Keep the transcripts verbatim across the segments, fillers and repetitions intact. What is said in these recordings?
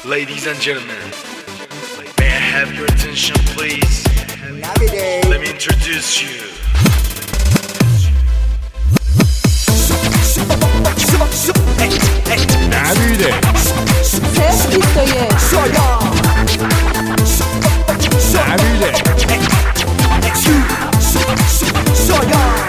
Ladies and gentlemen, may I have your attention please? Let me introduce you. نبیده سه بیست و یک شایان نبیده شایان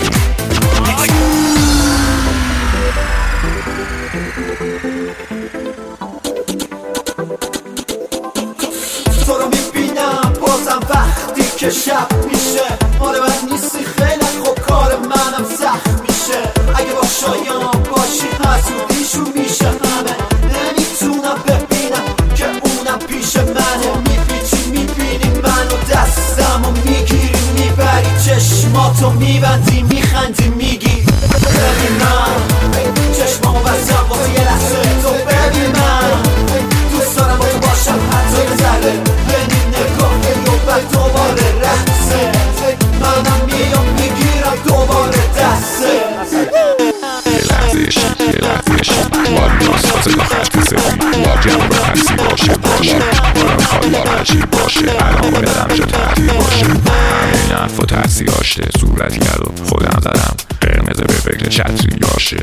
تو رو میبینم بازم وقتی که شب میشه مال من نیستی خیلی خوب کار منم سخت میشه اگه با شایان باشی حسودیشون میشه همه نمیتونم ببینم که اونم پیش منه میپیچی میبینی منو دستمو میگیری میبری چشماتو میبندی میخندی میگی ببین من چشمامو بستم واسه یه لحظه تو ببین من دوست دارم با تو باشم حتی یه ذره ببین نگاه و بعد دوباره رقصه منم میام میگیرم دوباره دسته یه لحظه شید یه لحظه شید ماری ناسازه با خط سفید مار جمع خطی باشه باشه مارم خواد مار عجیب باشه الان باید همجا تحتیل باشه همه این حرف و تحصیل هاشته صورتی رو خودم زدم قرمزه به فکر چتری باشه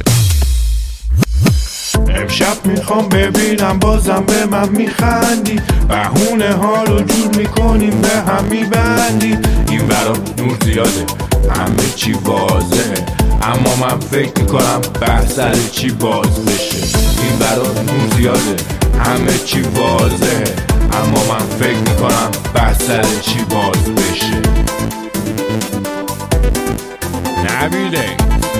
امشب میخوام ببینم بازم به من میخندی بهونه ها رو جور میکنیم به هم میبندی این برا نور زیاده همه چی واضحه اما من فکر میکنم بحث سر چی باز بشه این برا نور زیاده همه چی واضحه اما من فکر میکنم بحث سر چی باز بشه نبیده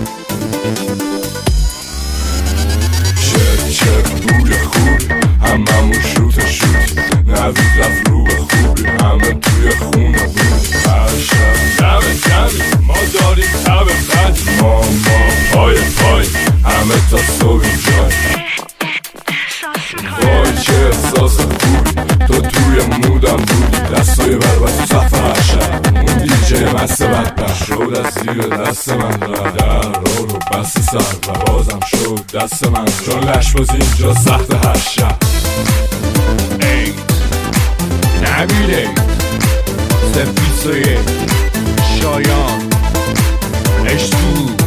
چک چک بوی خوبی هممون شوت شوتی نوید رفت رو به خوبی همه توی خونه بودی هر شب جمع جمعی ما داریم تب خطی ما ما پای پای همه تا صبح اینجایی وای چه احساس خوبی تو توی مودم بودی دستای بربر تو سفر شب اون دیجه مست بدبخت شد از زیر دست من را در رو رو بست سر و بازم شد دست من چون لشباز اینجا سخت هر شب ای نبیده سه بیست و یک شایان اشتو